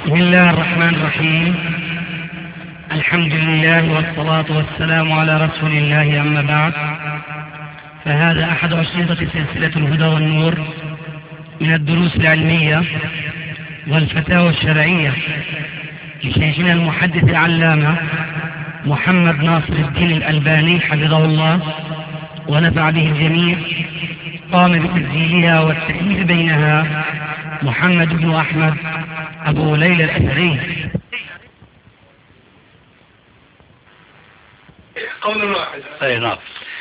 بسم الله الرحمن الرحيم. الحمد لله والصلاة والسلام على رسول الله، أما بعد، فهذا أحد أشرطة سلسلة الهدى والنور من الدروس العلمية والفتاوى الشرعية لشيخنا المحدث العلامة محمد ناصر الدين الألباني حفظه الله ونفع به الجميع. قام بتسجيلها والتأليف بينها محمد بن أحمد أبو ليلى الأثري. قول واحد. أي نعم.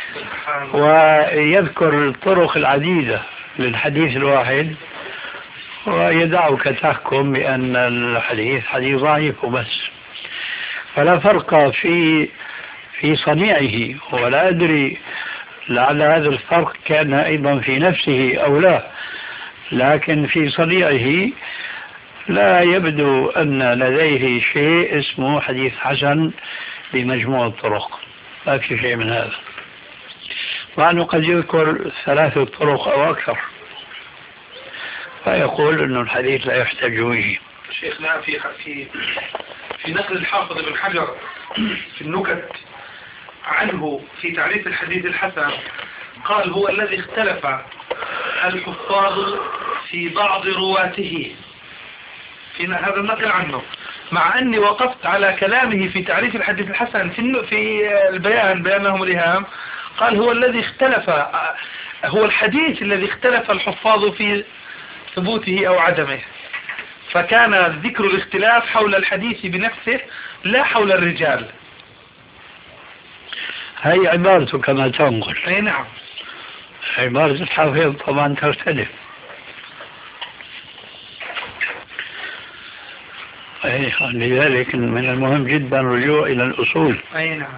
ويذكر الطرق العديدة للحديث الواحد ويدعك تحكم بأن الحديث حديث ضعيف وبس، فلا فرق في صنيعه، ولا أدري لعل هذا الفرق كان أيضا في نفسه أو لا، لكن في صنيعه لا يبدو أن لديه شيء اسمه حديث حسن بمجموع الطرق، ما في شيء من هذا، مع أنه قد يذكر 3 طرق أو أكثر، فيقول أن الحديث لا يحتج به. شيخنا في نقل الحافظ بن حجر في النكت عنه في تعريف الحديث الحسن، قال هو الذي اختلف الحفاظ في بعض رواته، في هذا النقل عنه، مع أني وقفت على كلامه في تعريف الحديث الحسن في البيان بأنهم الإهام، قال هو الذي اختلف، هو الحديث الذي اختلف الحفاظ في ثبوته أو عدمه، فكان ذكر الاختلاف حول الحديث بنفسه لا حول الرجال. هي عبارته كما تنقل. أي نعم. عبارة الحافظ طبعا تختلف. لذلك من المهم جدا الرجوع إلى الأصول. أي نعم.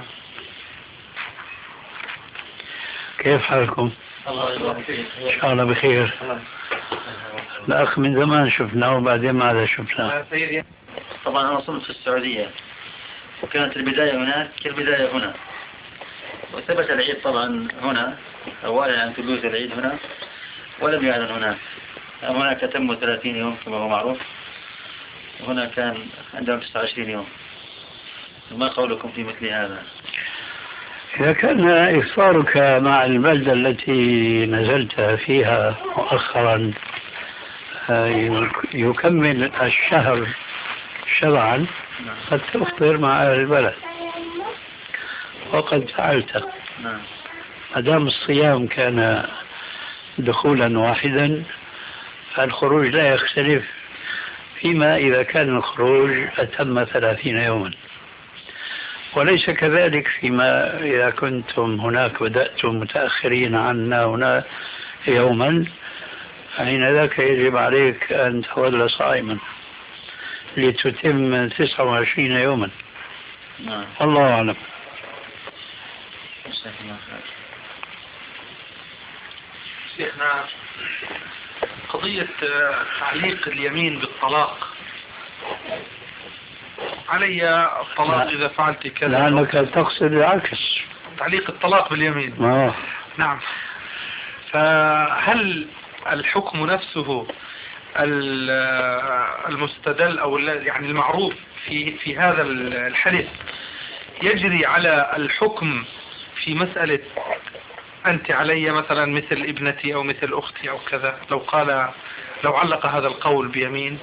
كيف حالكم؟ إن شاء الله بخير. الأخ من زمان شفناه وبعدين ماذا شفناه؟ طبعا أنا صمت في السعودية، وكانت البداية هناك كالبداية هنا، وثبت العيد طبعا هنا، أولا عن تلوث العيد هنا ولم يعلن هناك. هناك تم 30 يوم كما هو معروف، وهنا كان عندهم 29 يوم. ما قولكم في مثل هذا؟ إذا كان إفطارك مع البلدة التي نزلت فيها مؤخرا يكمل الشهر شرعا، قد تفطر مع أهل البلد، وقد فعلت. ما دام الصيام كان دخولا واحدا، فالخروج لا يختلف، فيما إذا كان الخروج أتم 30 يوما، وليس كذلك فيما إذا كنتم هناك بدأتم متأخرين عنا هنا يوما، حين ذاك يجب عليك أن تظل صائما لتتم 29 يوما. الله أعلم. شيخنا، قضية تعليق اليمين بالطلاق، علي الطلاق إذا فعلت كذا، لأنك تقصد العكس، تعليق الطلاق باليمين. نعم. فهل الحكم نفسه المستدل أو يعني المعروف في هذا الحديث يجري على الحكم في مسألة أنت علي مثلا مثل ابنتي أو مثل أختي أو كذا، لو علق هذا القول بيمين؟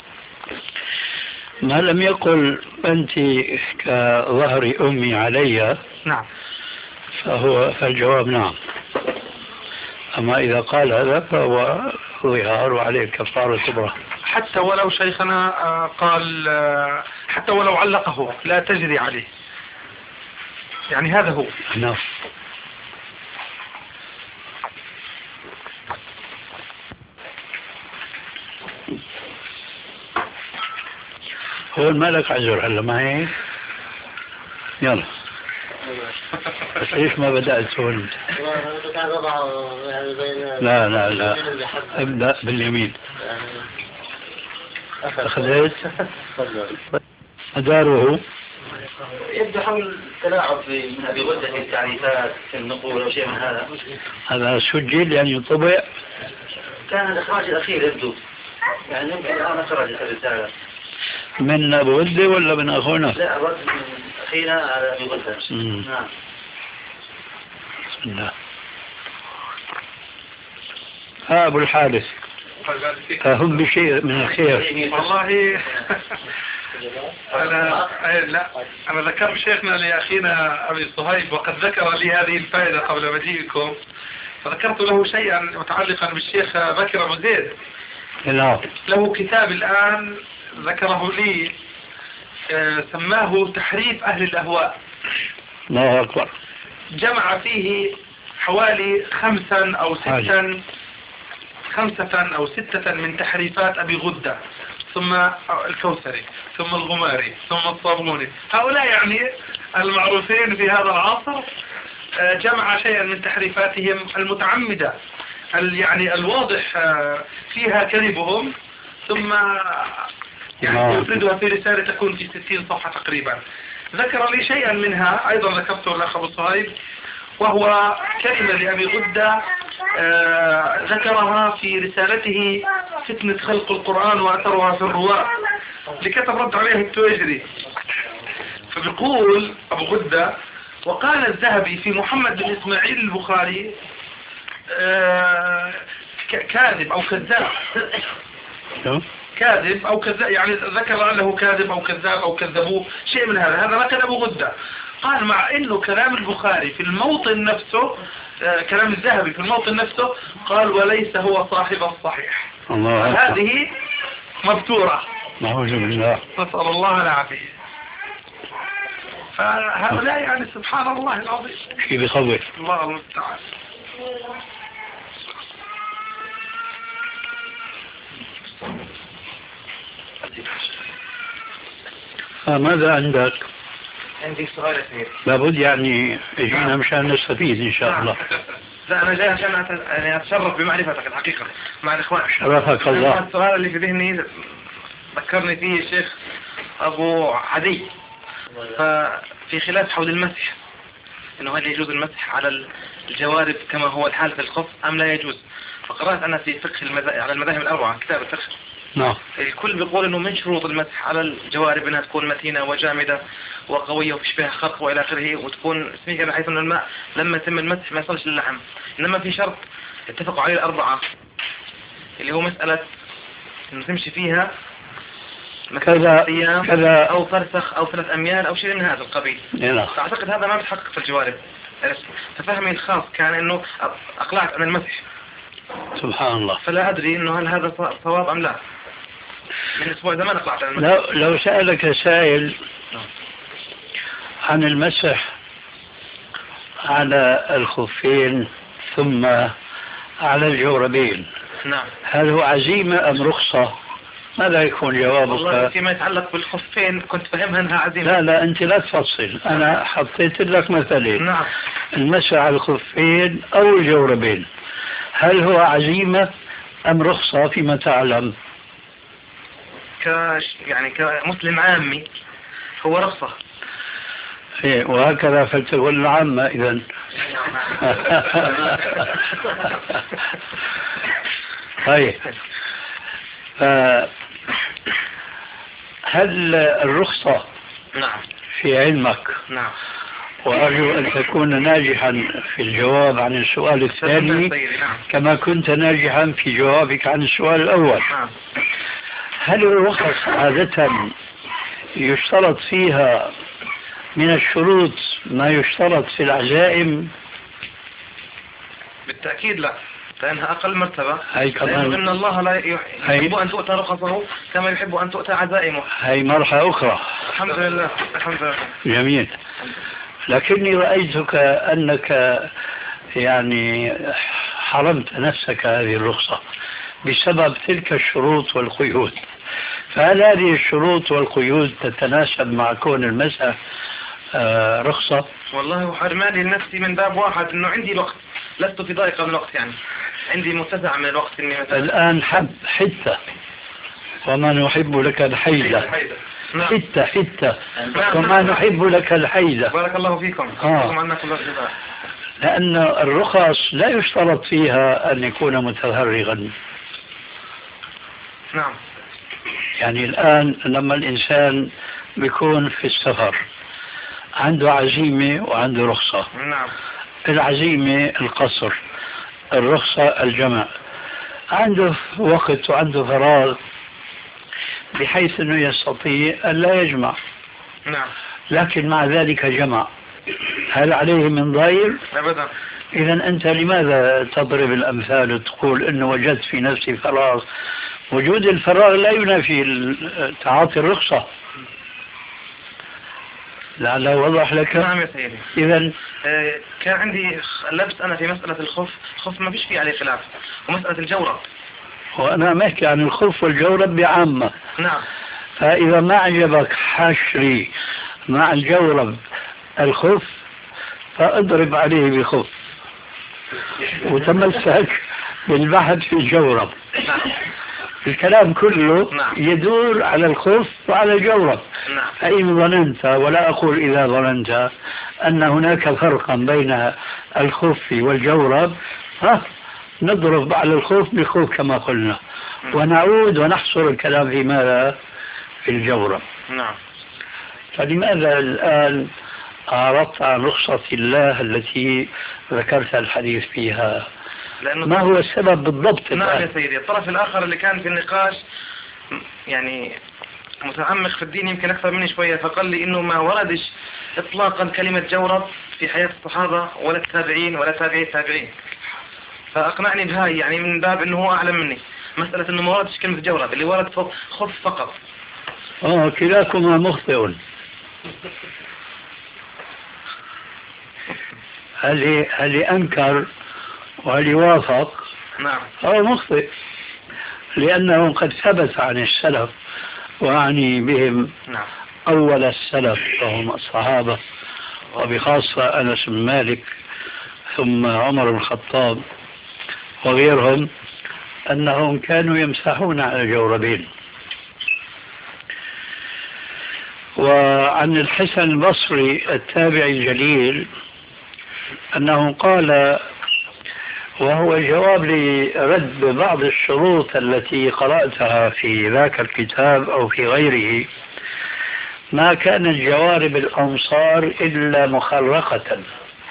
ما لم يقل أنت كظهر أمي علي، نعم، فالجواب نعم. أما إذا قال هذا فهو ظهار وعليه كفارة كبرى. حتى ولو شيخنا قال حتى ولو علقه لا تجري عليه، يعني هذا هو. نعم. هو الملك عذر هلا معي. يلا بس ليش ما بدأت هون؟ لا ابدأ باليمين. أخذت أداره. يبدو حول التلاعب من أبي غدة في التعريفات في النقول أو شيء من هذا. هذا سجل يعني يطبع. كان الإخراج الأخير يبدو، يعني يمكن الآن خرجت الرسالة. من أبو غدة ولا من أخونا؟ لا الرد من أخينا على أبي غدة. نعم. بسم الله. أبو الحارث هم بشيء من الخير. والله أنا ذكرت شيخنا لأخينا أبي صهيب وقد ذكر لي هذه الفائدة قبل مجيئكم، فذكرت له شيئا متعلقا بالشيخ بكر أبو زيد. له كتاب الآن ذكره لي سماه تحريف أهل الأهواء. الله أكبر. جمع فيه حوالي 5 أو 6 من تحريفات أبي غدة، ثم الكوثري، ثم الغماري، ثم الصابوني، هؤلاء يعني المعروفين في هذا العصر. جمع شيئا من تحريفاتهم المتعمدة يعني الواضح فيها كذبهم، ثم يعني يفردها في رسالة تكون في 60 صفحة تقريبا. ذكر لي شيئا منها أيضا ذكرته الأخ أبو صهيب، وهو كلمة لأبي غدة ذكرها في رسالته فتنة خلق القرآن وأثرها في الرواة، لكتب رد عليه التويجري. فبيقول أبو غدة: وقال الذهبي في محمد بن إسماعيل البخاري كاذب أو كذاب. كاذب أو كذاب، يعني ذكر أنه كاذب أو كذاب أو كذبوه، شيء من هذا نقل أبو غدة. قال مع أنه كلام البخاري في الموطن نفسه، كلام الذهبي في الموطن نفسه، قال وليس هو صاحب الصحيح. هذه مبتورة. نعوذ بالله. نسأل الله العافية. فهؤلاء يعني سبحان الله العظيم شيء بخوف. الله المستعان. ماذا عندك؟ عندي سؤال كثير. لابد يعني يجينا مشان نستفيد إن شاء الله. لا أنا جاي عشان يعني أتشرف بمعرفتك الحقيقة مع الإخوان. شرفك الله. السؤال اللي في ذهني ذكرني فيه الشيخ أبو عدي، ففي خلاف حول المسح، إنه هل يجوز المسح على الجوارب كما هو الحال في الخف أم لا يجوز؟ فقرأت أنا في فقه على المذاهب الأربعة كتاب الفقه. نعم. الكل بيقول إنه من شروط المسح على الجوارب إنها تكون متينة وجامدة وقوية وفيش فيها خرق وإلى آخره، وتكون سميكة بحيث إنه الماء لما يتم المسح ما يصلش للحم. إنما في شرط اتفقوا عليه الأربعة اللي هو مسألة إنه تمشي فيها كذا كذا أو فرسخ أو 3 أميال أو شيء من هذا القبيل. نعم. فأعتقد هذا ما بتحقق في الجوارب. ففهمي الخاص كان إنه أقلعت عن المسح. سبحان الله. فلا أدري إنه هل هذا صواب أم لا. من أسبوع زمان أقلعت عن المسح. لو سألك سائل عن المسح على الخفين ثم على الجوربين، نعم، هل هو عزيمة أم رخصة؟ ماذا يكون جوابك؟ والله فيما يتعلق بالخفين كنت فهمها أنها عزيمة. لا أنت لا تفصل، أنا حطيت لك مثلين. نعم. المسح على الخفين أو الجوربين، هل هو عزيمة أم رخصة فيما تعلم؟ يعني كمسلم عامي هو رخصة. إيه، وهكذا فلتكن العامة إذن. طيب، هل الرخصة نعم في علمك؟ نعم. وأرجو أن تكون ناجحا في الجواب عن السؤال الثاني كما كنت ناجحا في جوابك عن السؤال الأول. هل الرخص عادة يشترط فيها من الشروط ما يشترط في العزائم؟ بالتأكيد لا، لأنها أقل مرتبة. لأن إن الله لا يحب أن تؤتى رخصه كما يحب أن تؤتى عزائمه. هي مرحلة أخرى. الحمد لله. الحمد لله. جميل. لكني رأيتك أنك يعني حرمت نفسك هذه الرخصة بسبب تلك الشروط والقيود، فهل هذه الشروط والقيود تتناسب مع كون المسألة رخصة؟ والله حرماني لنفسي من باب واحد، انه عندي الوقت، لست في ضائقة من الوقت، يعني عندي متسع من الوقت. إني مثلا الآن حتة وما نحب لك الحيلة. حتة وما نحب لك الحيلة. بارك الله فيكم. لأن الرخص لا يشترط فيها أن يكون متفرغا. نعم. يعني الآن لما الإنسان بيكون في السفر عنده عزيمة وعنده رخصة. نعم. العزيمة القصر، الرخصة الجمع. عنده وقت وعنده فراغ بحيث أنه يستطيع أن لا يجمع، نعم. لكن مع ذلك جمع. هل عليه من ضير؟ أبدا. إذا أنت لماذا تضرب الأمثال وتقول أنه وجدت في نفسي فراغ؟ وجود الفراغ لا ينافي تعاطي الرخصة. لعله وضح لك. نعم يا سيدي. إذا كان عندي لبس أنا في مسألة الخف ما فيش فيه عليه خلاف، ومسألة الجورب. وأنا محكي عن الخف والجورب بعامة. نعم. فإذا ما عجبك حشري مع الجورب الخف فاضرب عليه بخف وتمسك بالبحث في الجورب. نعم. الكلام كله نعم. يدور على الخف وعلى الجورب. نعم. فإن ظننت، ولا أقول إذا ظننت، أن هناك فرقا بين الخف والجورب، نضرب على الخوف بالخوف كما قلنا، ونعود ونحصر الكلام في ماذا؟ في الجورب. نعم. فلماذا الآن أعرضت عن رخصة الله التي ذكرت الحديث فيها؟ ما هو السبب بالضبط؟ نعم يا سيدي، الطرف الآخر اللي كان في النقاش يعني متعمق في الدين يمكن أكثر مني شوية، فقال لي إنه ما وردش إطلاقا كلمة جورب في حياة الصحابة ولا التابعين ولا تابعي التابعين، فأقنعني بهاي يعني من باب إنه هو أعلم مني، مسألة إنه ما وردش كلمة جورب، اللي ورد خف فقط. كلاكما مخطئ. هل أنكر وهل وافق؟ نعم. هو مخطئ، لأنه قد ثبت عن السلف، وأعني بهم نعم. أول السلف وهم الصحابة، وبخاصة أنس بن مالك ثم عمر بن الخطاب وغيرهم، أنهم كانوا يمسحون على الجوربين. وعن الحسن البصري التابعي الجليل أنه قال، وهو جواب لرد بعض الشروط التي قرأتها في ذاك الكتاب أو في غيره، ما كانت جوارب الأنصار إلا مخرقة.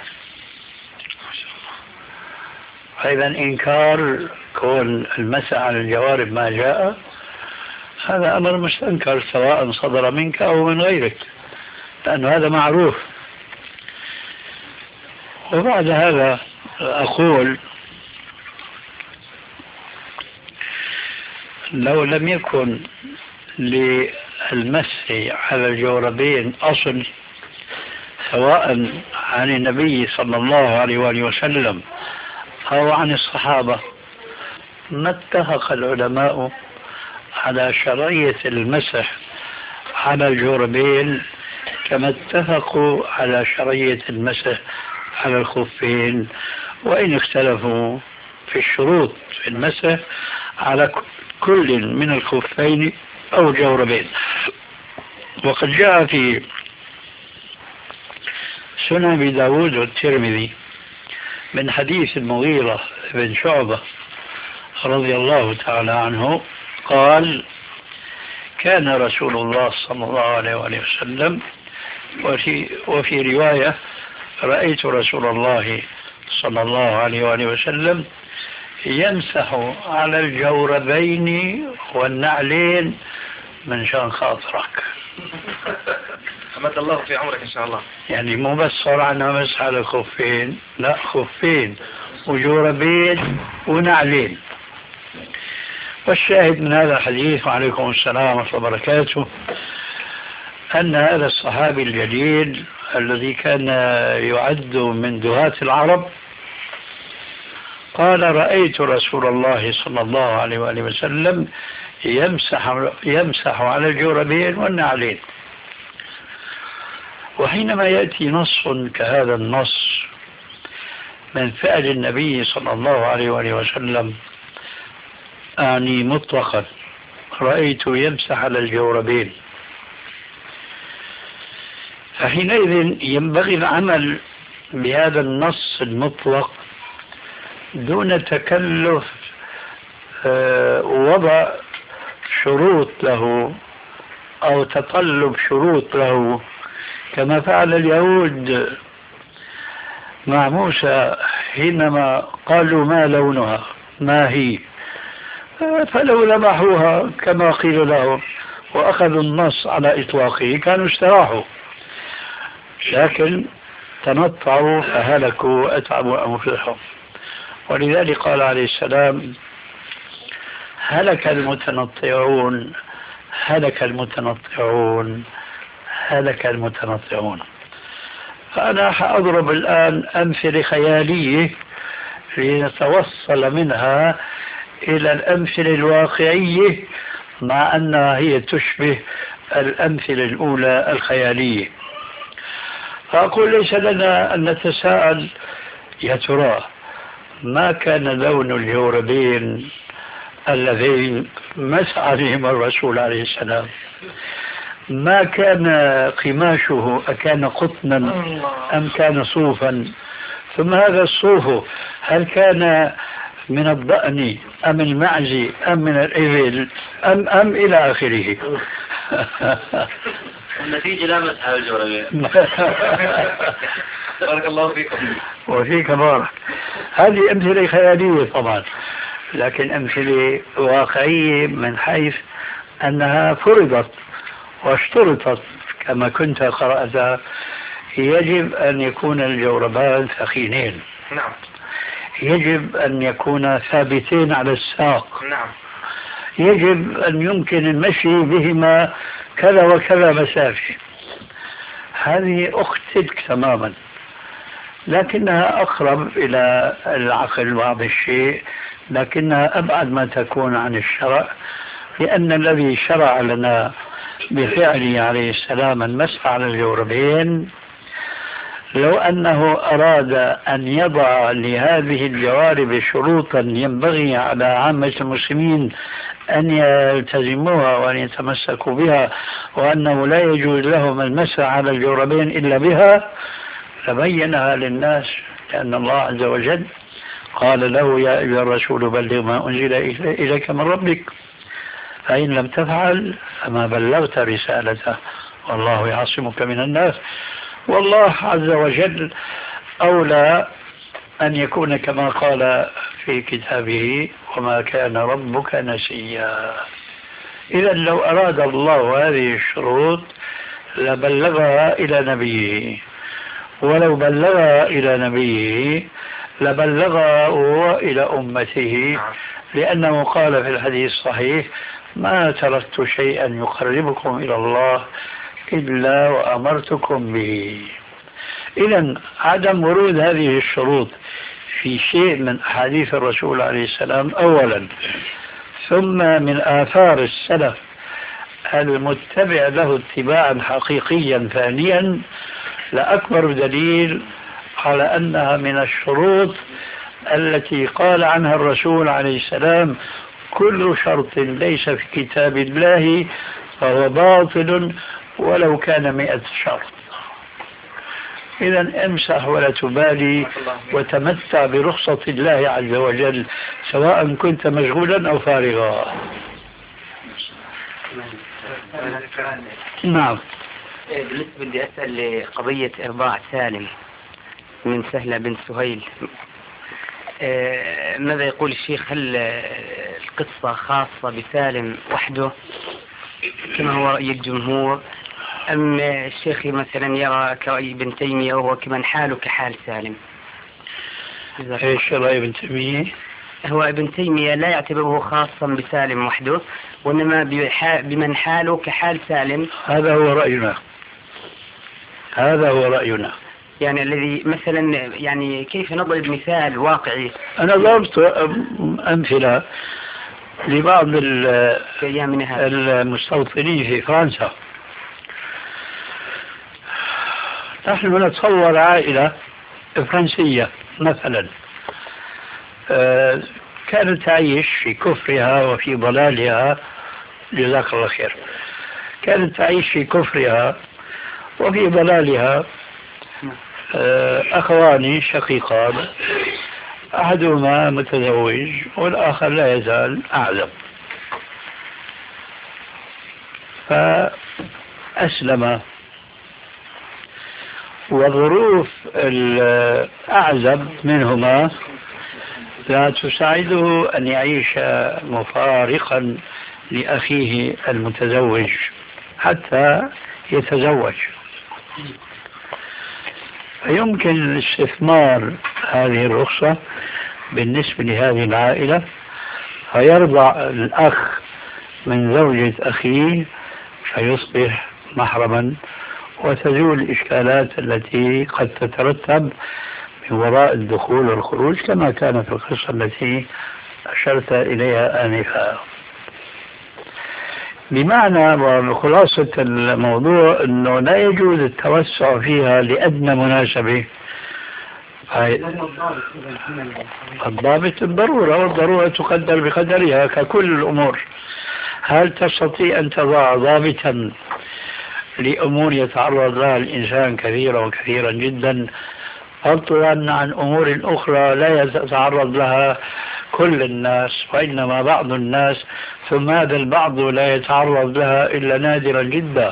أيضا إنكار كون المسح على الجوارب ما جاء، هذا أمر مستنكر سواء صدر منك أو من غيرك، لأن هذا معروف. وبعد هذا أقول لو لم يكن للمسح على الجوربين أصل سواء عن النبي صلى الله عليه وآله وسلم أو عن الصحابة، ما اتفق العلماء على شرعية المسح على الجوربين كما اتفقوا على شرعية المسح على الخفين، وإن اختلفوا في الشروط في المسح على كل من الخفين أو الجوربين. وقد جاء في سنن أبي داود والترمذي من حديث المغيرة بن شعبة رضي الله تعالى عنه قال: كان رسول الله صلى الله عليه وسلم، وفي رواية: رأيت رسول الله صلى الله عليه وسلم يمسح على الجوربين والنعلين من شان خاطرك. حمد الله في عمرك إن شاء الله. يعني مو بس صار عنا مسح على الخفين، لا، خفين وجوربين ونعلين. والشاهد من هذا الحديث، وعليكم السلام ورحمة الله وبركاته، أن هذا الصحابي الجليل الذي كان يعد من دهاة العرب قال: رأيت رسول الله صلى الله عليه وآله وسلم يمسح على الجوربين والنعلين. وحينما يأتي نص كهذا النص من فعل النبي صلى الله عليه وآله وسلم، أعني مطلقا رأيت يمسح على الجوربين، فحينئذ ينبغي العمل بهذا النص المطلق دون تكلف وضع شروط له أو تطلب شروط له كما فعل اليهود مع موسى حينما قالوا ما لونها ما هي، فلو لمحوها كما قيل لهم وأخذوا النص على إطلاقه كانوا استراحوا، لكن تنطعوا فهلكوا وأتعبوا أنفسهم. ولذلك قال عليه السلام هلك المتنطعون هلك المتنطعون هلك المتنطعون. فأنا سأضرب الآن أمثلة خيالية لنتوصل منها إلى الأمثلة الواقعية مع أنها هي تشبه الأمثلة الأولى الخيالية. فأقول ليس لنا أن نتساءل يا ترى ما كان لون الجوربين الذين مسح عليهم الرسول عليه السلام، ما كان قماشه أكان قطنا أم كان صوفا، ثم هذا الصوف هل كان من الضأن أم المعز أم من الإبل أم إلى آخره. النتيجة لا مسح على الجوربين. بارك الله فيكم. وفيك بارك. هذه أمثلة خيالية طبعا، لكن أمثلة واقعية من حيث أنها فرضت واشترطت كما كنت قرأتها. يجب أن يكون الجوربان ثخينين، نعم. يجب أن يكون ثابتين على الساق، نعم. يجب أن يمكن المشي بهما كذا وكذا مسافة. هذه أخت تلك تماما، لكنها أقرب إلى العقل بعض الشيء، لكنها أبعد ما تكون عن الشرع، لأن الذي شرع لنا بفعله عليه السلام المسح على الجوربين لو أنه أراد أن يضع لهذه الجوارب شروطا ينبغي على عامة المسلمين أن يلتزموها وأن يتمسكوا بها، وأنه لا يجوز لهم المسح على الجوربين إلا بها، لبينها للناس، لأن الله عز وجل قال له يا أيها الرسول بلغ ما أنزل إليك من ربك، فإن لم تفعل فما بلغت رسالته والله يعصمك من الناس. والله عز وجل أولى أن يكون كما قال في كتابه وما كان ربك نسيا. إذا لو أراد الله هذه الشروط لبلغها إلى نبيه، ولو بلغها إلى نبيه لبلغها إلى أمته، لأنه قال في الحديث الصحيح ما تركت شيئا يقربكم إلى الله إلا وأمرتكم به. إذا عدم ورود هذه الشروط في شيء من أحاديث الرسول عليه السلام أولا، ثم من آثار السلف المتبع له اتباعا حقيقيا ثانيا، لأكبر دليل على أنها من الشروط التي قال عنها الرسول عليه السلام كل شرط ليس في كتاب الله فهو باطل ولو كان 100 شرط. إذا امسح ولا تبالي وتمتع برخصة الله عز وجل سواء كنت مشغولا أو فارغا. نعم. بالنسبة بدي أسأل لقضية إرضاع سالم من سهلة بنت سهيل، ماذا يقول الشيخ؟ هل القصة خاصة بسالم وحده كما هو رأي الجمهور، أم الشيخ مثلا يرى كرأي ابن تيمية وهو كمن حاله كحال سالم؟ ايش رأي ابن تيمية؟ هو ابن تيمية لا يعتبره خاصا بسالم وحده، وإنما بمن حاله كحال سالم. هذا هو رأينا، هذا هو رأينا. يعني الذي مثلا يعني كيف نضرب مثال واقعي؟ أنا ضربت أمثلة لبعض المستوطنين في فرنسا. نحن نتصور عائلة فرنسية مثلا كانت تعيش في كفرها وفي ضلالها، جزاك الله خير، كانت تعيش في كفرها وفي ضلالها أخوان شقيقان، أحدهما متزوج والآخر لا يزال أعزب. فأسلم، وظروف الأعزب منهما لا تساعده أن يعيش مفارقا لأخيه المتزوج حتى يتزوج. فيمكن استثمار هذه الرخصة بالنسبة لهذه العائلة، فيرضع الأخ من زوجة أخيه فيصبح محرما، وتزول الإشكالات التي قد تترتب من وراء الدخول والخروج كما كان في القصة التي أشرت إليها آنفا. بمعنى وخلاصة الموضوع أنه لا يجوز التوسع فيها لأدنى مناسبة. الضابط الضرورة، والضرورة تقدر بقدرها ككل الأمور. هل تستطيع أن تضع ضابطا لأمور يتعرض لها الإنسان كثيرا وكثيرا جدا، فضلا عن أمور أخرى لا يتعرض لها كل الناس وإنما بعض الناس، ثم هذا البعض لا يتعرض لها إلا نادرا جدا؟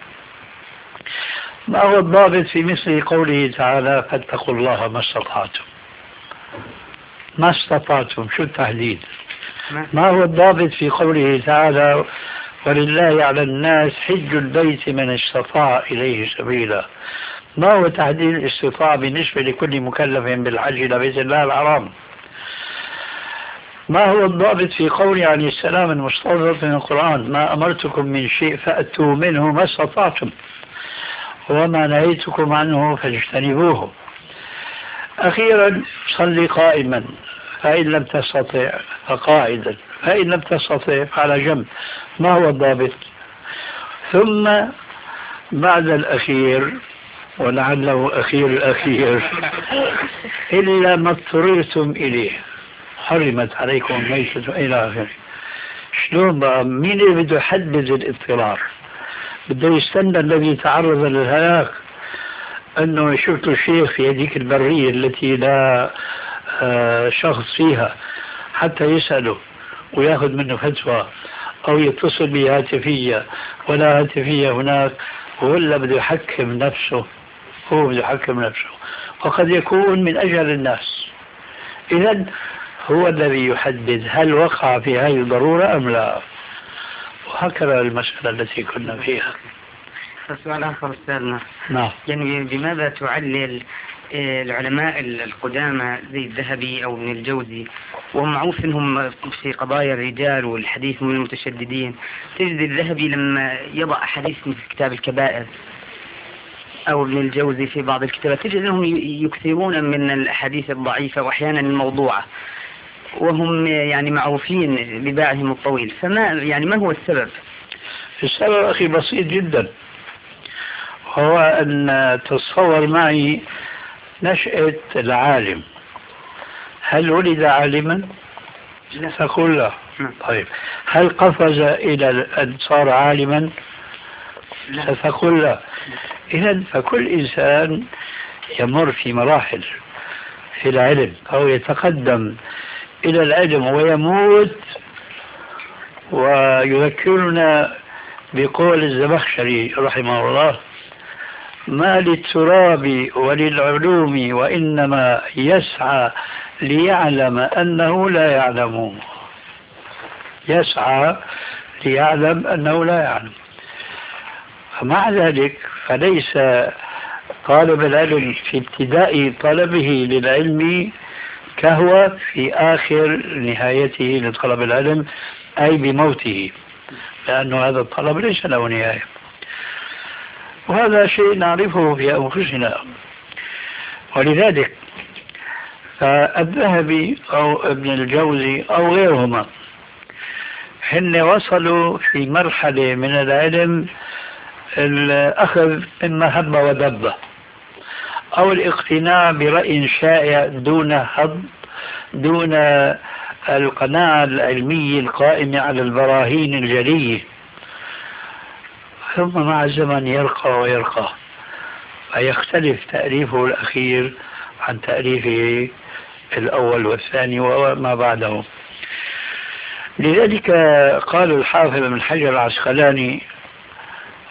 ما هو الضابط في مثل قوله تعالى فاتقوا الله ما استطعتم؟ ما استطعتم شو التحديد؟ ما هو الضابط في قوله تعالى ولله على الناس حج البيت من استطاع إليه سبيلا؟ ما هو تحديد الاستطاعة بالنسبة لكل مكلف بالحج إلى بيت الله الحرام؟ ما هو الضابط في قوله عن السلام المستوردة من القرآن ما أمرتكم من شيء فأتوا منه ما استطعتم وما نهيتكم عنه فاجتنبوه؟ أخيرا صلي قائما فإن لم تستطع فقاعدا فإن لم تستطع فعلى جنب. ما هو الضابط؟ ثم بعد الأخير ولعله أخير الأخير إلا ما اضطررتم إليه حرمت عليكم الميتة إلى آخره. شلون بقى؟ مين اللي بده يحدد الاضطرار؟ بده يستنى الذي تعرض للهلاك أنه شفت الشيخ في هذيك البرية التي لا شخص فيها حتى يسأله ويأخذ منه فتوى، أو يتصل به هاتفية ولا هاتفية هناك، ولا بده يحكم نفسه؟ هو بده يحكم نفسه، وقد يكون من أجل الناس. إذن هو الذي يحدد هل وقع في هذه الضرورة أم لا، وهكذا المسألة التي كنا فيها. السؤال آخر أستاذنا، نعم، يعني بماذا تعلل العلماء القدامى زي الذهبي أو ابن الجوزي، وهم معروف أنهم في قضايا الرجال والحديث من المتشددين، تجد الذهبي لما يضع حديث مثل كتاب الكبائر أو ابن الجوزي في بعض الكتابات تجد أنهم يكثرون من الأحاديث الضعيفة وأحيانا الموضوعة، وهم يعني معروفين بباعهم الطويل. فما يعني ما هو السبب؟ السبب أخي بسيط جدا، هو أن تتصور معي نشأة العالم. هل ولد عالما؟ تقول لا. طيب هل قفز إلى أن صار عالما؟ ستقول لا. إذن فكل إنسان يمر في مراحل في العلم أو يتقدم إلى العلم ويموت. ويذكرنا بقول الزمخشري رحمه الله ما للتراب وللعلوم وإنما يسعى ليعلم أنه لا يعلم. يسعى ليعلم أنه لا يعلم. فمع ذلك فليس طالب العلم في ابتداء طلبه للعلم كهو في آخر نهايته لطلب العلم، أي بموته، لأنه هذا الطلب ليس له نهاية. وهذا شيء نعرفه في أنفسنا. ولذلك فالذهبي أو ابن الجوزي أو غيرهما حين وصلوا في مرحلة من العلم الأخذ مما هب ودب أو الاقتناع برأي شائع دون هض، دون القناعة العلمية القائمة على البراهين الجلية، ثم مع الزمن يرقى ويرقى فيختلف تأليفه الأخير عن تأليفه الأول والثاني وما بعده. لذلك قال الحافظ ابن حجر العسقلاني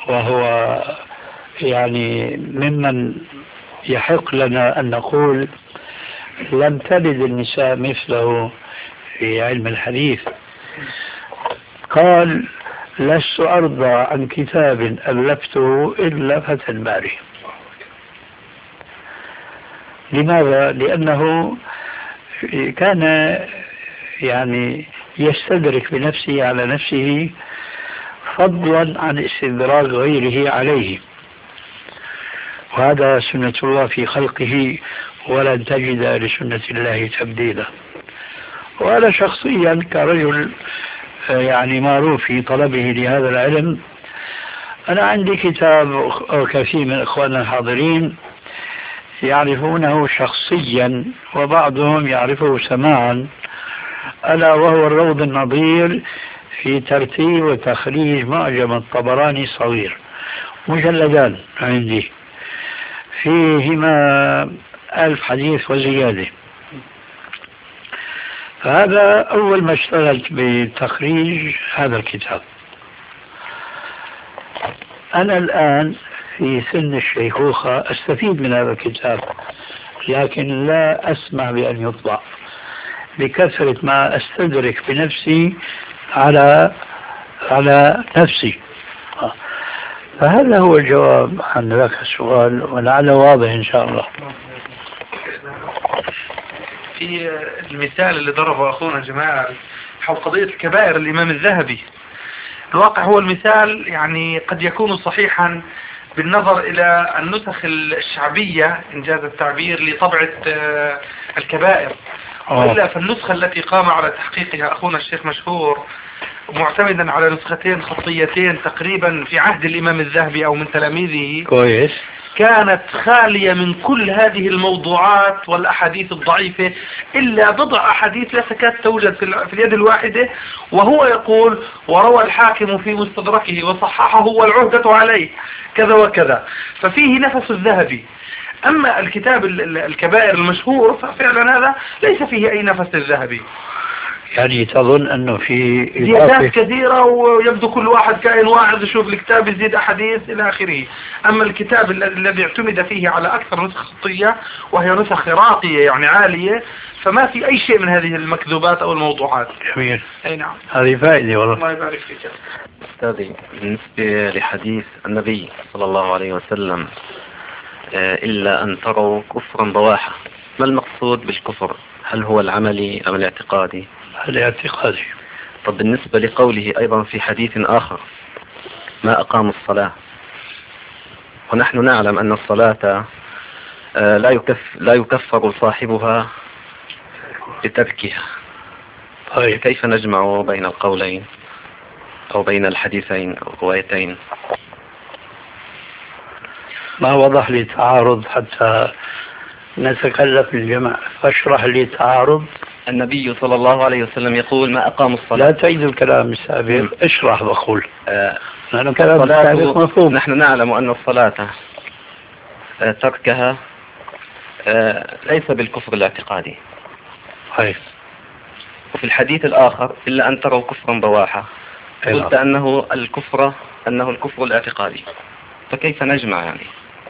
وهو يعني ممن يحق لنا أن نقول لم تلد النساء مثله في علم الحديث، قال: لست أرضى عن كتاب ألفته إلا فتح الباري. لماذا؟ لأنه كان يعني يستدرك بنفسه على نفسه فضلا عن استدراك غيره عليه، وهذا سنة الله في خلقه ولن تجد لسنة الله تبديلا. وأنا شخصيا كرجل يعني معروف في طلبه لهذا العلم، أنا عندي كتاب كثير من إخواننا الحاضرين يعرفونه شخصيا وبعضهم يعرفه سماعا، ألا وهو الروض النظير في ترتيب وتخريج معجم الطبراني صغير، مجلدان عندي فيهما 1000 حديث وزيادة. فهذا أول ما اشتغلت بتخريج هذا الكتاب. أنا الآن في سن الشيخوخة أستفيد من هذا الكتاب، لكن لا أسمع بأن يطبع بكثرة ما أستدرك بنفسي على نفسي. فهذا هو الجواب عن ذاك السؤال، ولعله واضح إن شاء الله. في المثال اللي ضربه أخونا جمال حول قضية الكبائر الإمام الذهبي، الواقع هو المثال يعني قد يكون صحيحا بالنظر إلى النسخ الشعبية إنجاز التعبير لطبعة الكبائر، وإلا فالنسخة التي قام على تحقيقها أخونا الشيخ مشهور معتمدا على نسختين خطيتين تقريبا في عهد الإمام الذهبي أو من تلاميذه كويس، كانت خالية من كل هذه الموضوعات والأحاديث الضعيفة إلا بضع أحاديث لا تكاد توجد في اليد الواحدة، وهو يقول: وروى الحاكم في مستدركه وصححه والعهدة عليه كذا وكذا، ففيه نفس الذهبي. أما الكتاب الكبائر المشهور ففعلا هذا ليس فيه أي نفس الذهبي، يعني تظن أنه في زيادات كثيرة ويبدو كل واحد كائن واحد يشوف الكتاب يزيد أحاديث إلى آخره. أما الكتاب الذي اعتمد فيه على أكثر نسخ خطية وهي نسخ راقية يعني عالية، فما في أي شيء من هذه المكذوبات أو الموضوعات. جميل، أي نعم، هذه فائدة والله. الله يبارك فيك. أستاذي، بالنسبة لحديث النبي صلى الله عليه وسلم إلا أن تروا كفرا بواحا، ما المقصود بالكفر؟ هل هو العملي أم الاعتقادي؟ الاعتقادي. طب بالنسبة لقوله أيضا في حديث آخر: ما أقاموا الصلاة، ونحن نعلم أن الصلاة لا يكفر صاحبها بتركها، طيب كيف نجمع بين القولين أو بين الحديثين أو الروايتين؟ ما وضح لي تعارض حتى نتكلف الجمع، فاشرح لي تعارض. النبي صلى الله عليه وسلم يقول: ما أقاموا الصلاة. لا تعيد الكلام السابق، اشرح بقول. لأن الكلام الصلاة السابق مفهوم. نحن نعلم أن الصلاة تركها ليس بالكفر الاعتقادي. طيب، وفي الحديث الآخر: إلا أن تروا كفرا بواحا، قلت أنه الكفر الاعتقادي، فكيف نجمع يعني؟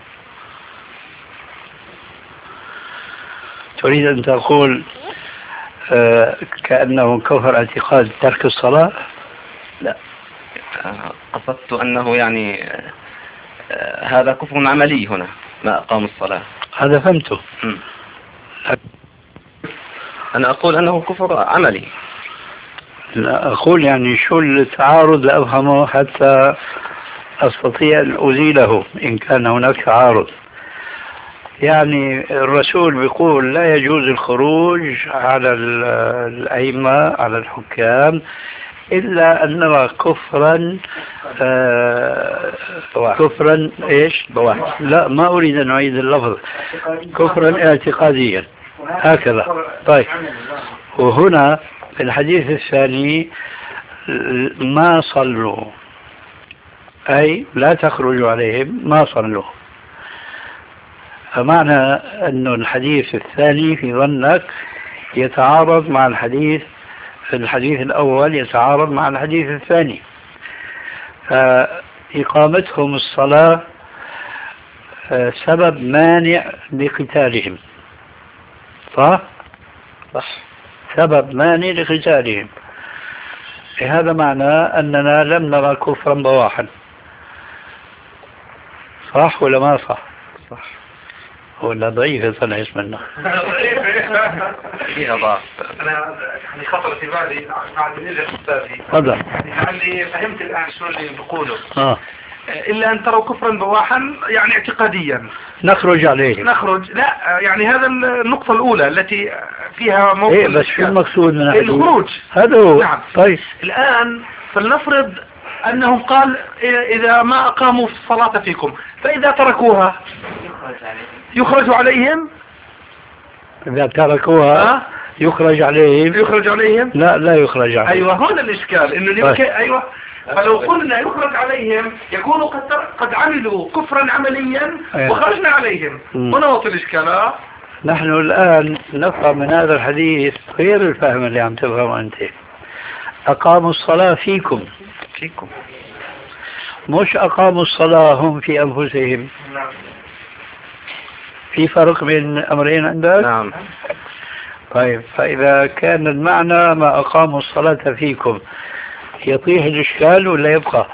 تريد أن تقول كأنه كفر اعتقاد ترك الصلاة؟ لا، قصدت أنه يعني هذا كفر عملي هنا، ما أقام الصلاة. هذا فهمته. أنا أقول أنه كفر عملي. لا أقول يعني شو التعارض لأفهمه حتى أستطيع أن أزيله إن كان هناك تعارض. يعني الرسول بيقول لا يجوز الخروج على الأئمة على الحكام إلا أن نرى كفرا كفرا إيش؟ بواحد. لا، ما أريد أن أعيد اللفظ. كفرا اعتقاديا هكذا. طيب، وهنا في الحديث الثاني: ما صلوا، أي لا تخرجوا عليهم، ما صلوا. فمعنى أن الحديث الثاني في ظنك يتعارض مع الحديث الأول، يتعارض مع الحديث الثاني. إقامتهم الصلاة سبب مانع لقتالهم، صح؟ سبب مانع لقتالهم. هذا معناه أننا لم نرى كفرا بواحا، صح ولا ما صح؟ صح. ولا ضعيفة طلع اسمنا فيها ضعف. أنا يعني خطر في بالي بعد نجح أستاذي تفضل. يعني فهمت الآن شو اللي بقوله. آه. إلا أن تروا كفرا بواحا يعني اعتقاديا نخرج عليه. نخرج، لا يعني هذا النقطة الأولى التي فيها موقف إيه بس شو المقصود من الحديث؟ الخروج. هذا هو. نعم. طيب الآن فلنفرض أنهم قال إذا ما أقاموا الصلاة فيكم فإذا تركوها يخرج عليهم. إذا تركوها يخرج عليهم. يخرج عليهم. لا يخرج عليهم. أيوة هنا الإشكال إنه أيوة. فلو قلنا يخرج عليهم يكونوا قد عملوا كفرا عمليا وخرجنا عليهم. هنا وصل الإشكال. نحن الآن نفهم من هذا الحديث غير الفهم اللي عم تفهمه أنت. أقاموا الصلاة فيكم، مش أقاموا الصلاة هم في أنفسهم. في فرق بين أمرين عندك؟ نعم. طيب فإذا كان المعنى ما أقاموا الصلاة فيكم يطيح الإشكال ولا يبقى؟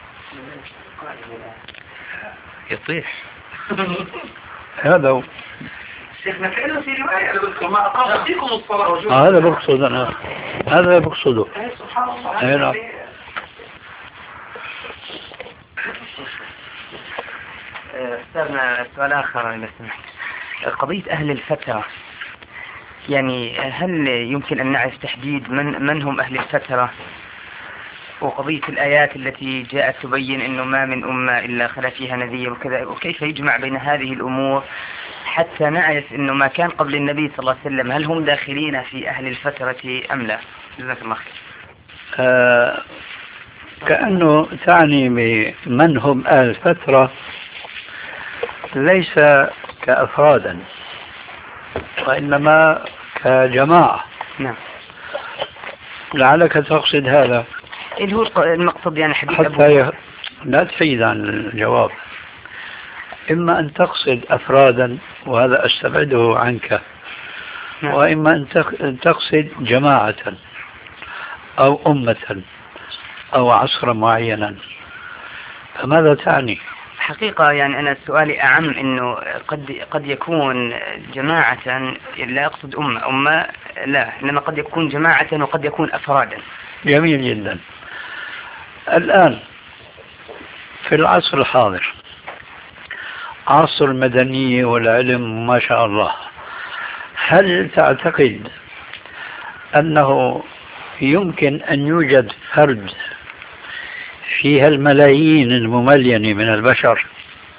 يطيح. هذا هو. شيخنا كأنه في رواية ما أقام فيكم الصلاة. هذا بقصد أنا، هذا بقصده. سبحان الله. أستاذنا سؤال آخر إذا سمحت. قضية أهل الفترة، يعني هل يمكن أن نعرف تحديد من هم أهل الفترة؟ وقضية الآيات التي جاءت تبين أنه ما من أمة إلا خلا فيها نذير وكذا، وكيف يجمع بين هذه الأمور حتى نعرف أنه ما كان قبل النبي صلى الله عليه وسلم هل هم داخلين في أهل الفترة أم لا؟ جزاك الله خير. كأنه تعني بمن هم أهل الفترة ليس كأفرادا وإنما كجماعة. نعم. لعلك تقصد هذا. إيه هو المقصد يعني حديث حتى لا تفيد عن الجواب. إما أن تقصد أفرادا وهذا أستبعده عنك. نعم. وإما أن تقصد جماعة أو أمة أو عصرا معينا. فماذا تعني؟ حقيقة يعني أنا سؤالي أعم إنه قد يكون جماعة، لا أقصد أمة لا، إنما قد يكون جماعة وقد يكون أفرادا. جميل جدا. الآن في العصر الحاضر، عصر المدنية والعلم ما شاء الله، هل تعتقد أنه يمكن أن يوجد فرد فيها الملايين المملينة من البشر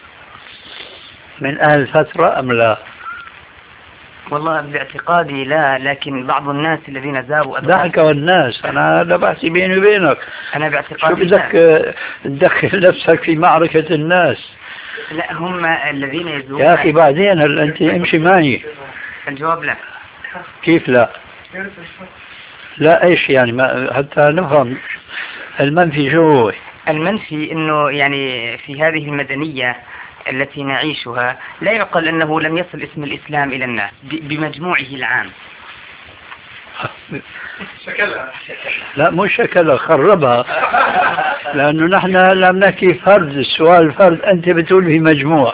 من أهل الفترة أم لا؟ والله باعتقادي لا، لكن بعض الناس الذين زاروا دعك والناس، أنا هذا بحثي بيني وبينك. أنا باعتقادي شو بدك تدخل نفسك في معركة الناس؟ لا، هم الذين يزورون. يا أخي بعدين هل أنت امشي معي. الجواب لا. كيف لا؟ لا إيش يعني؟ ما حتى نفهم المنفي شو هو؟ المنفي إنه يعني في هذه المدنية التي نعيشها لا يعقل أنه لم يصل اسم الإسلام إلى الناس بمجموعه العام. شكلها لا مش شكلها، خربها. لأنه نحن لم نحكي فرد، السؤال فرد، أنت بتقول في مجموع.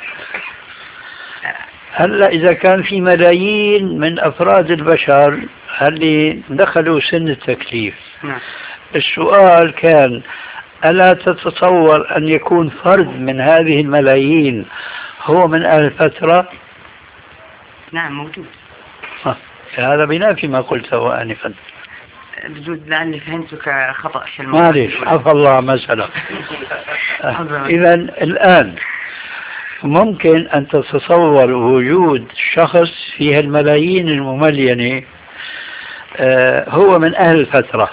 هلا إذا كان في ملايين من أفراد البشر اللي دخلوا سن التكليف، السؤال كان ألا تتصور أن يكون فرد من هذه الملايين هو من أهل الفترة؟ نعم موجود. هذا بنافي ما قلته آنفا. بجوز لعلي فهمتك خطأ في الموضوع. معلش عفى الله مسألة. إذا الآن ممكن أن تتصور وجود شخص فيها الملايين المملينة هو من أهل الفترة،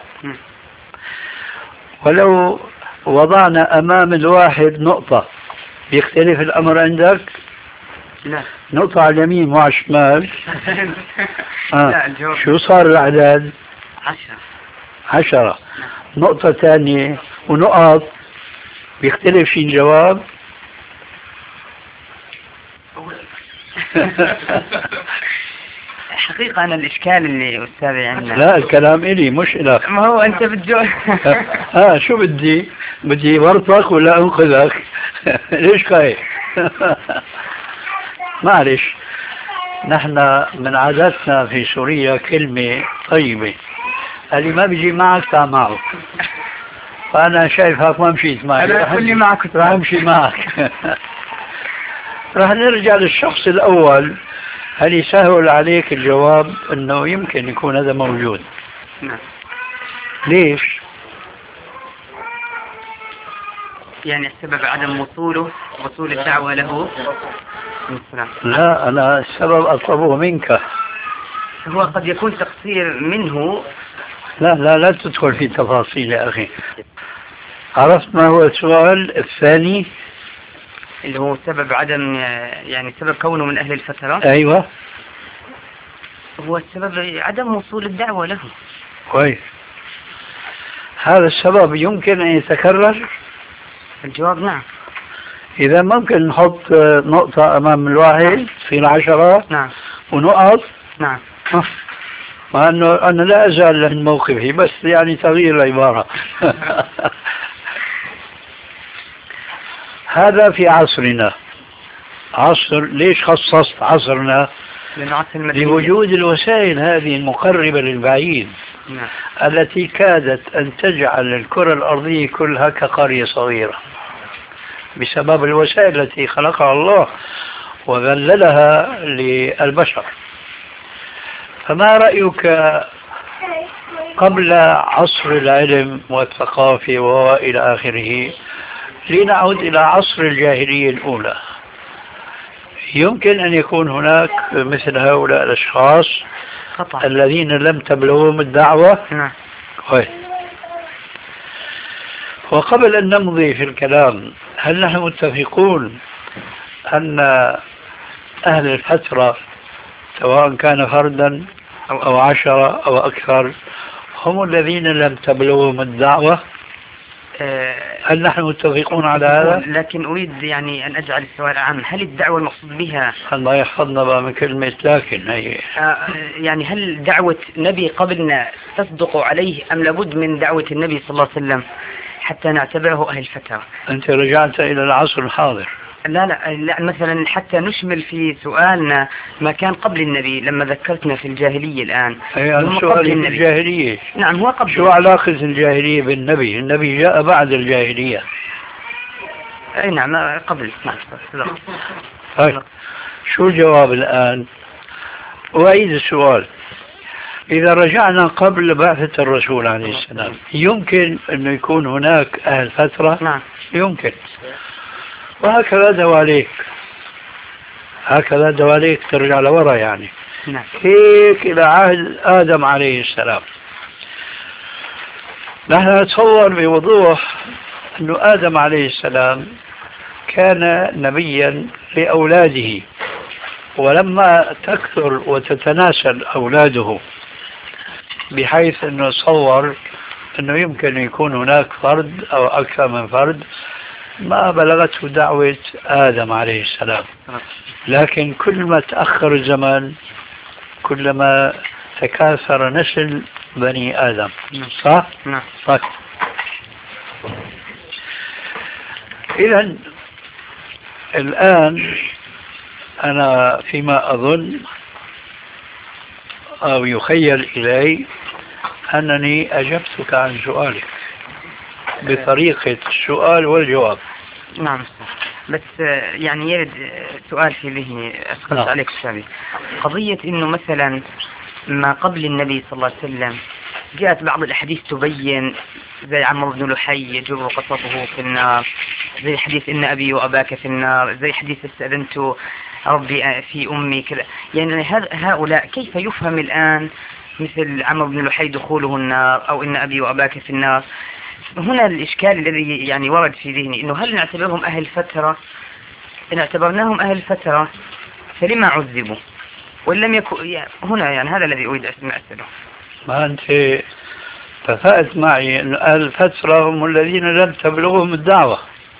ولو وضعنا أمام الواحد نقطة بيختلف الأمر عندك؟ لا. نقطة على اليمين وعلى الشمال. لا، شو صار الأعداد؟ 10. نقطة ثانية ونقط بيختلف في الجواب. حقيقة أنا الإشكال اللي أستاذي عندنا. لا الكلام إلي مش إلك. ما هو أنت بتجو. شو بدي ورطك ولا أنقذك؟ ليش خايف؟ معلش، نحن من عاداتنا في سوريا كلمة طيبة، اللي ما بيجي معك تعال معه. فأنا شايفك ما مشيت معي، أنا كلي معك راح أمشي معك. راح نرجع للشخص الأول. هل يسهل عليك الجواب أنه يمكن يكون هذا موجود؟ نعم. ليش؟ يعني السبب عدم وصول الدعوة له. لا، أنا السبب أطلبه منك. هو قد يكون تقصير منه. لا تدخل في تفاصيل يا أخي. عرفت ما هو السؤال الثاني؟ اللي هو سبب عدم، يعني سبب كونه من أهل الفترة. أيوة. هو السبب عدم وصول الدعوة له. كويس. هذا السبب يمكن أن يتكرر؟ الجواب نعم. إذا ممكن نحط نقطة أمام الواحد في العشرة. نعم. ونقط. نعم. مع أنه أنا لا أزال عند موقفي، بس يعني تغيير العبارة. هذا في عصرنا. ليش خصصت عصرنا؟ لوجود الوسائل هذه المقربة للبعيد. نعم. التي كادت أن تجعل الكرة الأرضية كلها كقرية صغيرة بسبب الوسائل التي خلقها الله وذللها للبشر. فما رأيك قبل عصر العلم والثقافة وإلى آخره، لنعود إلى عصر الجاهلية الأولى؟ يمكن أن يكون هناك مثل هؤلاء الأشخاص الذين لم تبلغهم الدعوة. نعم. وقبل أن نمضي في الكلام، هل نحن متفقون أن أهل الفترة سواء كان فردا أو 10 أو أكثر هم الذين لم تبلغهم الدعوة؟ هل نحن متفقون على هذا؟ لكن أريد يعني أن أجعل السؤال عام. هل الدعوة المقصود بها، الله يحفظنا بقى من كلمة لكن هي يعني هل دعوة نبي قبلنا تصدق عليه أم لابد من دعوة النبي صلى الله عليه وسلم حتى نعتبره أهل فترة؟ أنت رجعت إلى العصر الحاضر. لا مثلا حتى نشمل في سؤالنا ما كان قبل النبي، لما ذكرتنا في الجاهلية الآن. سؤال الجاهلية. نعم هو قبل. شو علاقة الجاهلية بالنبي؟ النبي جاء بعد الجاهلية. أي نعم قبل. نعم. طيب شو الجواب الآن؟ أعيد السؤال. إذا رجعنا قبل بعثة الرسول عليه السلام، يمكن أن يكون هناك أهل فترة؟ نعم يمكن. وهكذا دواليك ترجع لورا يعني. نعم. هيك إلى عهد آدم عليه السلام. نحن نتصور بوضوح أن آدم عليه السلام كان نبيا لأولاده، ولما تكثر وتتناسل أولاده بحيث أنه صور أنه يمكن يكون هناك فرد أو أكثر من فرد، ما بلغته دعوة آدم عليه السلام. لكن كل ما تأخر الزمن كلما تكاثر نسل بني آدم. صح؟ نعم. صح. إذن الآن أنا فيما أظن أو يخيل إلي أنني أجبتك عن سؤالك بطريقة السؤال والجواب. نعم. بس يعني يرد سؤال في ذهني أسقط عليك الشابي. قضية إنه مثلا ما قبل النبي صلى الله عليه وسلم جاءت بعض الأحاديث تبين، زي عمرو بن لحي يجر قصبه في النار، زي حديث إن أبي وأباك في النار، زي حديث استأذنت ربي في أمي كذا. يعني هؤلاء كيف يفهم الآن مثل عمرو بن لحي دخوله النار أو إن أبي وأباك في النار؟ هنا الإشكال الذي يعني ورد في ذهني، إنه هل نعتبرهم أهل فترة؟ إن اعتبرناهم أهل فترة فلما عذبوا ولم يكن هنا؟ يعني هذا الذي أريد أسأله. ما أنت اتفقت معي أن أهل الفترة هم الذين لم تبلغهم الدعوة.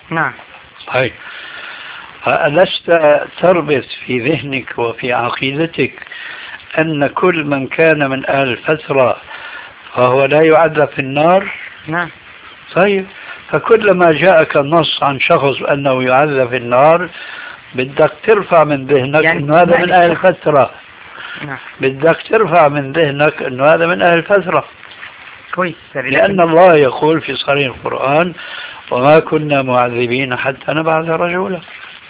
نعم. طيب، ألست تربط في ذهنك وفي عقيدتك أن كل من كان من أهل الفترة فهو لا يعذب في النار؟ نعم. طيب، فكلما جاءك النص عن شخص أنه يعذب في النار بدك ترفع من ذهنك يعني أنه هذا من أهل الفترة. نعم. بدك ترفع من ذهنك أنه هذا من أهل الفترة، كويس. لأن الله يقول في صريح القرآن: وما كنا معذبين حتى نبعث رسولا.